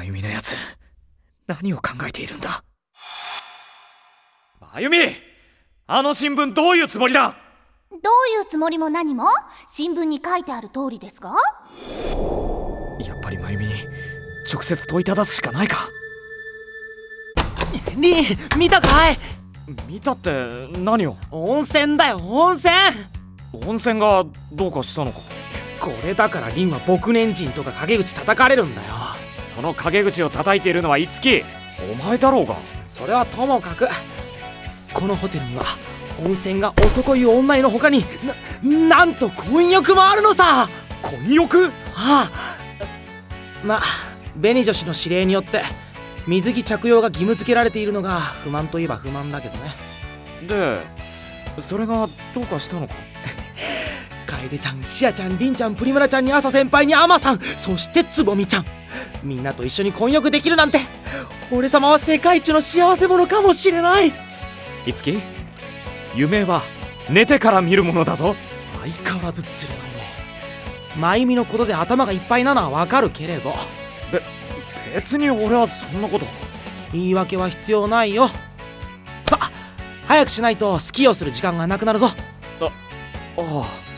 真由美のやつ、何を考えているんだ。真由美、あの新聞どういうつもりだ。 どういうつもりも何も、新聞に書いてある通りですが。 やっぱり真由美に直接問いただすしかないか。 リン、見たかい？ 見たって何を？ 温泉だよ、温泉。 温泉がどうかしたのか。 これだからリンは僕年人とか陰口叩かれるんだよ。 その陰口を叩いているのは樹、お前だろうが。 それはともかく、このホテルには温泉が男湯女湯の他になんと混浴もあるのさ。 混浴？ ああ、まあ紅女子の指令によって水着着用が義務付けられているのが不満といえば不満だけどね。 で、それがどうかしたのか。 楓ちゃん、シアちゃん、リンちゃん、プリムラちゃんに朝先輩にアマさん、そしてつぼみちゃん、みんなと一緒に混浴できるなんて、俺様は世界一の幸せ者かもしれない。 樹、夢は寝てから見るものだぞ。 相変わらず釣れないね。真由美のことで頭がいっぱいなのはわかるけれど、 別に俺はそんなこと。 言い訳は必要ないよ。さあ早くしないとスキーをする時間がなくなるぞ。 ああ。